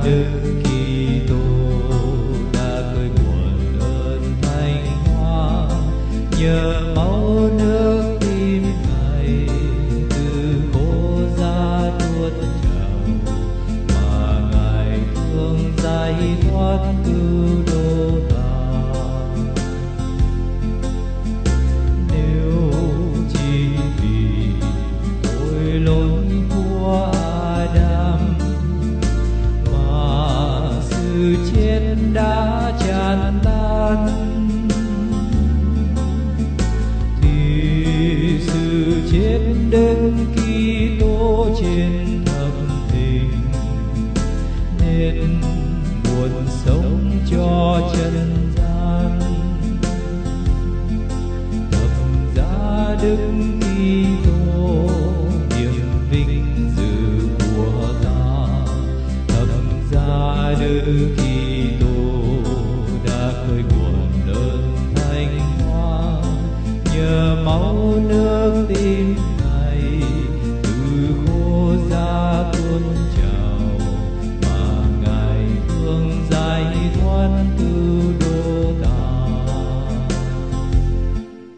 Đức Kitô đã cởi nguồn ơn thánh hóa, nhờ máu nước tim Ngài từ khổ ra tuôn trào, mà Ngài thương giải thoát cứu độ ta. Nếu chỉ vì tội lỗi của Adam mà sự chết đã tràn lan, thì sự chết Đức Kitô trên thập hình nên nguồn sống cho trần gian. Thập giá Đức